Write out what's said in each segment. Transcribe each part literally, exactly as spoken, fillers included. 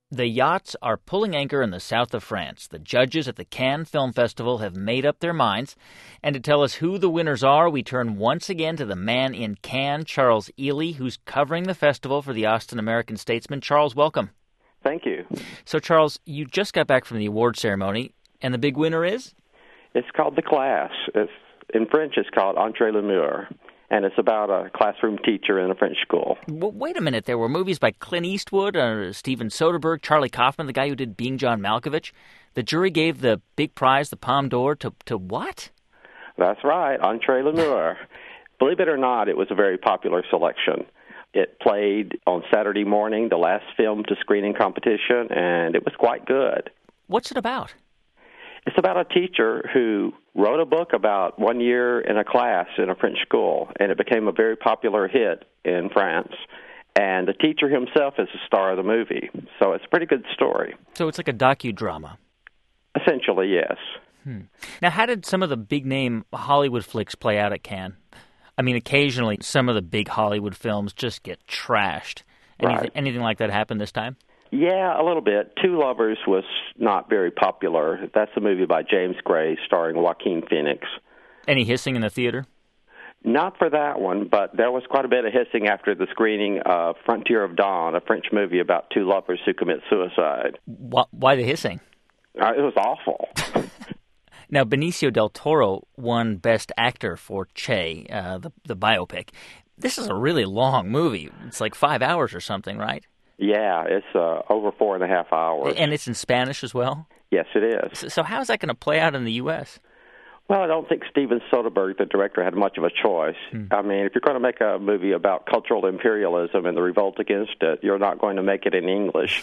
The yachts are pulling anchor in the south of France. The judges at the Cannes Film Festival have made up their minds. And to tell us who the winners are, we turn once again to the man in Cannes, Charles Ely, who's covering the festival for the Austin American-Statesman. Charles, welcome. Thank you. So, Charles, you just got back from the award ceremony, and the big winner is? It's called The Class. It's, in French, it's called Entre les Murs. And it's about a classroom teacher in a French school. Well, wait a minute. There were movies by Clint Eastwood, uh, Steven Soderbergh, Charlie Kaufman, the guy who did Being John Malkovich. The jury gave the big prize, the Palme d'Or, to, to what? That's right, Entre les Murs. Believe it or not, it was a very popular selection. It played on Saturday morning, the last film to screening competition, and it was quite good. What's it about? It's about a teacher who wrote a book about one year in a class in a French school, and it became a very popular hit in France. And the teacher himself is the star of the movie, so it's a pretty good story. So it's like a docudrama? Essentially, yes. Hmm. Now, how did some of the big-name Hollywood flicks play out at Cannes? I mean, occasionally some of the big Hollywood films just get trashed. Anything, right. anything like that happened this time? Yeah, a little bit. Two Lovers was not very popular. That's a movie by James Gray starring Joaquin Phoenix. Any hissing in the theater? Not for that one, but there was quite a bit of hissing after the screening of Frontier of Dawn, a French movie about two lovers who commit suicide. Why, why the hissing? Uh, it was awful. Now, Benicio del Toro won Best Actor for Che, uh, the, the biopic. This is a really long movie. It's like five hours or something, right? Yeah, it's uh, over four and a half hours. And it's in Spanish as well? Yes, it is. So, so how is that going to play out in the U S? Well, I don't think Steven Soderbergh, the director, had much of a choice. Hmm. I mean, if you're going to make a movie about cultural imperialism and the revolt against it, you're not going to make it in English.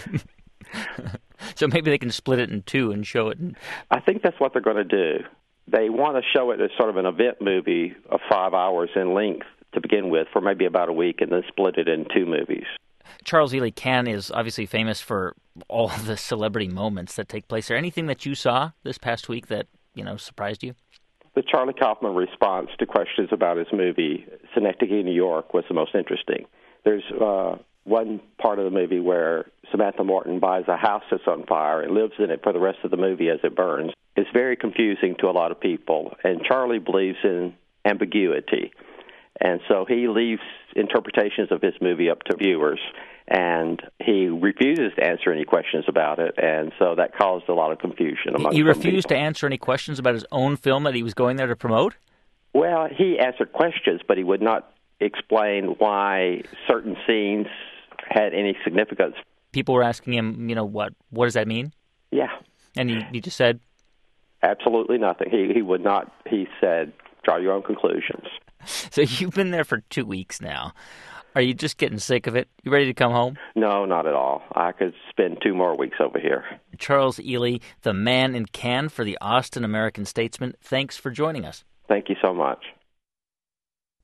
So maybe they can split it in two and show it in... I think that's what they're going to do. They want to show it as sort of an event movie of five hours in length to begin with for maybe about a week and then split it in two movies. Charles Ely, Cannes is obviously famous for all the celebrity moments that take place there. Anything that you saw this past week that, you know, surprised you? The Charlie Kaufman response to questions about his movie, Synecdoche, New York, was the most interesting. There's uh, one part of the movie where Samantha Morton buys a house that's on fire and lives in it for the rest of the movie as it burns. It's very confusing to a lot of people, and Charlie believes in ambiguity. And so he leaves interpretations of his movie up to viewers, and he refuses to answer any questions about it, and so that caused a lot of confusion among He refused people. to answer any questions about his own film that he was going there to promote? Well, he answered questions, but he would not explain why certain scenes had any significance. People were asking him, you know, what what does that mean? Yeah. And he, he just said? Absolutely nothing. He, he would not, he said, draw your own conclusions. So you've been there for two weeks now. Are you just getting sick of it? You ready to come home? No, not at all. I could spend two more weeks over here. Charles Ely, the man in Cannes for the Austin American-Statesman, thanks for joining us. Thank you so much.